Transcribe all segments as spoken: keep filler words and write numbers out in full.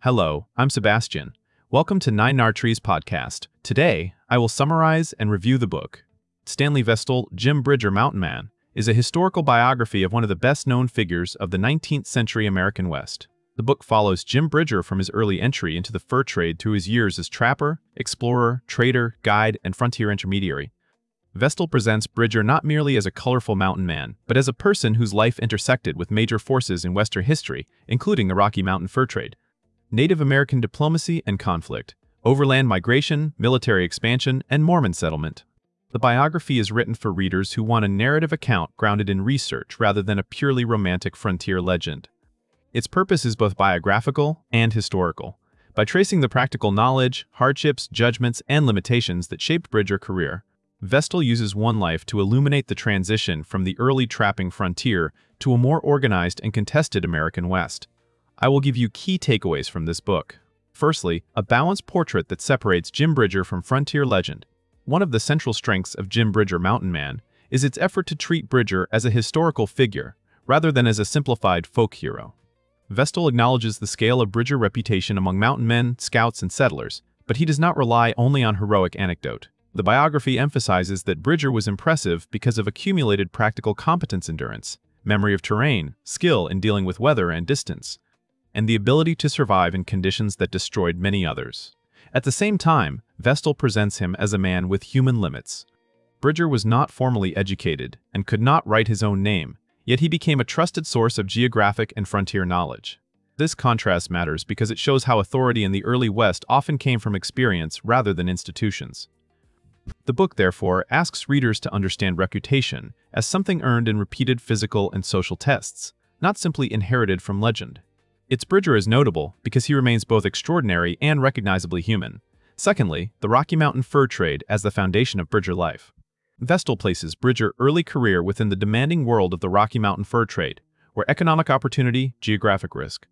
Hello, I'm Sebastian. Welcome to Nine Nar Trees podcast. Today, I will summarize and review the book. Stanley Vestal, Jim Bridger Mountain Man, is a historical biography of one of the best-known figures of the nineteenth century American West. The book follows Jim Bridger from his early entry into the fur trade through his years as trapper, explorer, trader, guide, and frontier intermediary. Vestal presents Bridger not merely as a colorful mountain man, but as a person whose life intersected with major forces in Western history, including the Rocky Mountain fur trade, Native American diplomacy and conflict, overland migration, military expansion, and Mormon settlement. The biography is written for readers who want a narrative account grounded in research rather than a purely romantic frontier legend. Its purpose is both biographical and historical. By tracing the practical knowledge, hardships, judgments, and limitations that shaped Bridger's career, Vestal uses one life to illuminate the transition from the early trapping frontier to a more organized and contested American West. I will give you key takeaways from this book. Firstly, a balanced portrait that separates Jim Bridger from frontier legend. One of the central strengths of Jim Bridger Mountain Man is its effort to treat Bridger as a historical figure, rather than as a simplified folk hero. Vestal acknowledges the scale of Bridger's reputation among mountain men, scouts, and settlers, but he does not rely only on heroic anecdote. The biography emphasizes that Bridger was impressive because of accumulated practical competence, endurance, memory of terrain, skill in dealing with weather and distance, and the ability to survive in conditions that destroyed many others. At the same time, Vestal presents him as a man with human limits. Bridger was not formally educated and could not write his own name, yet he became a trusted source of geographic and frontier knowledge. This contrast matters because it shows how authority in the early West often came from experience rather than institutions. The book, therefore, asks readers to understand reputation as something earned in repeated physical and social tests, not simply inherited from legend. Its Bridger is notable because he remains both extraordinary and recognizably human. Secondly, the Rocky Mountain fur trade as the foundation of Bridger life. Vestal places Bridger's early career within the demanding world of the Rocky Mountain fur trade, where economic opportunity, geographic risk,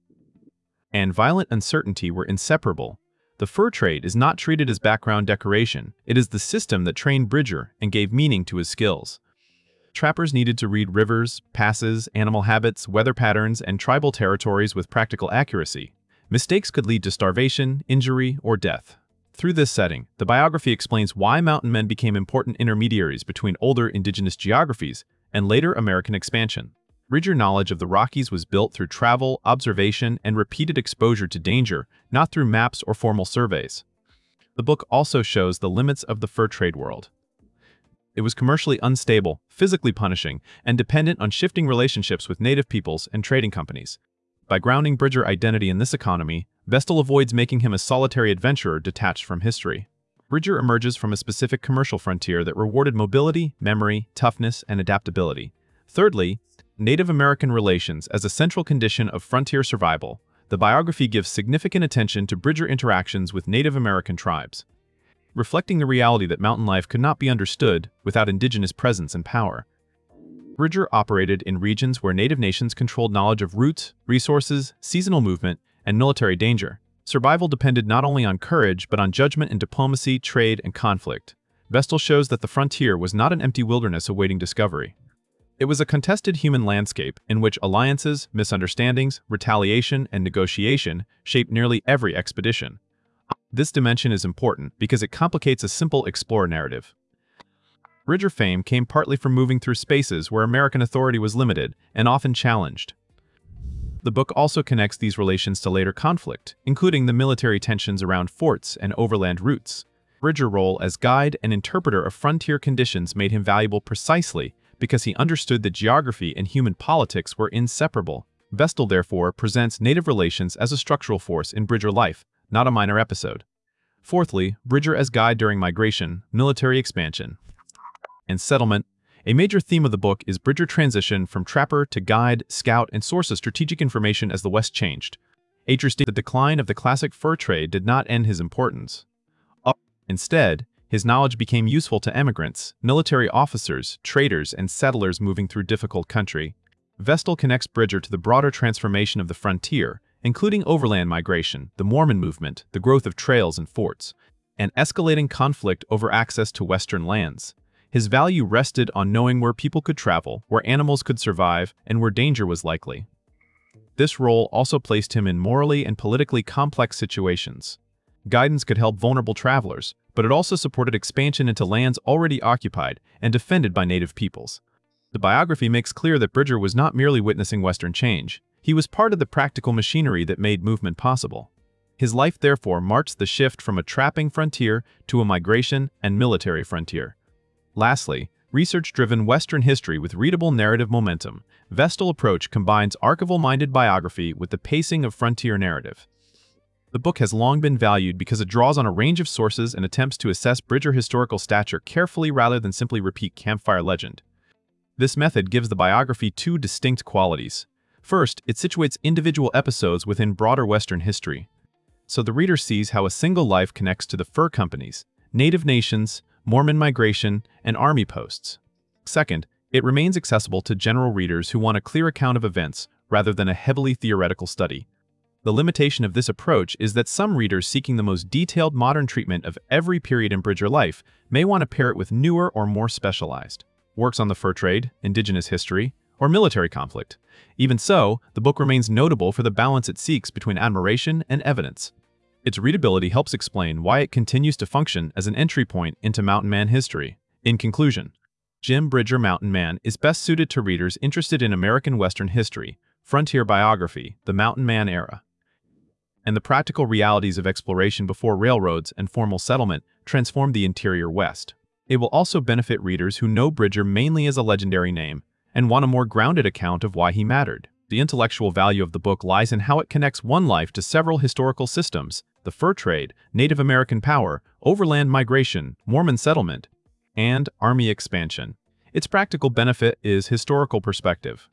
and violent uncertainty were inseparable. The fur trade is not treated as background decoration, it is the system that trained Bridger and gave meaning to his skills. Trappers needed to read rivers, passes, animal habits, weather patterns, and tribal territories with practical accuracy. Mistakes could lead to starvation, injury, or death. Through this setting, the biography explains why mountain men became important intermediaries between older indigenous geographies and later American expansion. Bridger's knowledge of the Rockies was built through travel, observation, and repeated exposure to danger, not through maps or formal surveys. The book also shows the limits of the fur trade world. It was commercially unstable, physically punishing, and dependent on shifting relationships with native peoples and trading companies. By grounding Bridger's identity in this economy, Vestal avoids making him a solitary adventurer detached from history. Bridger emerges from a specific commercial frontier that rewarded mobility, memory, toughness, and adaptability. Thirdly, Native American relations as a central condition of frontier survival. The biography gives significant attention to Bridger interactions with Native American tribes, reflecting the reality that mountain life could not be understood without indigenous presence and power. Bridger operated in regions where native nations controlled knowledge of routes, resources, seasonal movement, and military danger. Survival depended not only on courage but on judgment in diplomacy, trade, and conflict. Vestal shows that the frontier was not an empty wilderness awaiting discovery. It was a contested human landscape in which alliances, misunderstandings, retaliation, and negotiation shaped nearly every expedition. This dimension is important because it complicates a simple explorer narrative. Bridger fame came partly from moving through spaces where American authority was limited and often challenged. The book also connects these relations to later conflict, including the military tensions around forts and overland routes. Bridger's role as guide and interpreter of frontier conditions made him valuable precisely because he understood that geography and human politics were inseparable. Vestal, therefore, presents native relations as a structural force in Bridger life, not a minor episode. Fourthly, Bridger as guide during migration, military expansion, and settlement. A major theme of the book is Bridger's transition from trapper to guide, scout, and source of strategic information as the West changed. Interesting, the decline of the classic fur trade did not end his importance. Instead, his knowledge became useful to emigrants, military officers, traders, and settlers moving through difficult country. Vestal connects Bridger to the broader transformation of the frontier, including overland migration, the Mormon movement, the growth of trails and forts, and escalating conflict over access to Western lands. His value rested on knowing where people could travel, where animals could survive, and where danger was likely. this role also placed him in morally and politically complex situations. Guidance could help vulnerable travelers, but it also supported expansion into lands already occupied and defended by native peoples. The biography makes clear that Bridger was not merely witnessing Western change. He was part of the practical machinery that made movement possible. His life therefore marks the shift from a trapping frontier to a migration and military frontier. Lastly, research-driven Western history with readable narrative momentum. Vestal approach combines archival-minded biography with the pacing of frontier narrative. The book has long been valued because it draws on a range of sources and attempts to assess Bridger historical stature carefully rather than simply repeat campfire legend. This method gives the biography two distinct qualities. First, it situates individual episodes within broader Western history, so the reader sees how a single life connects to the fur companies, native nations, Mormon migration, and army posts. Second, it remains accessible to general readers who want a clear account of events rather than a heavily theoretical study. The limitation of this approach is that some readers seeking the most detailed modern treatment of every period in Bridger life may want to pair it with newer or more specialized works on the fur trade, indigenous history, or military conflict. Even so, the book remains notable for the balance it seeks between admiration and evidence. Its readability helps explain why it continues to function as an entry point into Mountain Man history. In conclusion, Jim Bridger Mountain Man is best suited to readers interested in American Western history, frontier biography, the Mountain Man era, and the practical realities of exploration before railroads and formal settlement transformed the interior West. It will also benefit readers who know Bridger mainly as a legendary name and want a more grounded account of why he mattered. The intellectual value of the book lies in how it connects one life to several historical systems: the fur trade, Native American power, overland migration, Mormon settlement, and army expansion. Its practical benefit is historical perspective.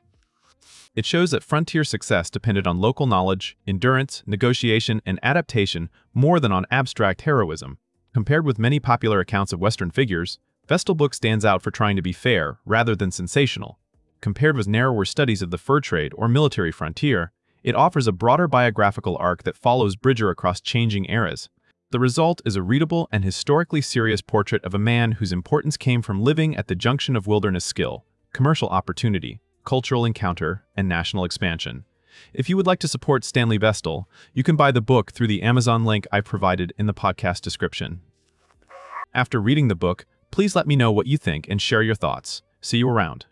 It shows that frontier success depended on local knowledge, endurance, negotiation, and adaptation more than on abstract heroism. Compared with many popular accounts of Western figures, Vestal book stands out for trying to be fair rather than sensational. Compared with narrower studies of the fur trade or military frontier, it offers a broader biographical arc that follows Bridger across changing eras. The result is a readable and historically serious portrait of a man whose importance came from living at the junction of wilderness skill, commercial opportunity, cultural encounter, and national expansion. If you would like to support Stanley Vestal, you can buy the book through the Amazon link I've provided in the podcast description. After reading the book, please let me know what you think and share your thoughts. See you around.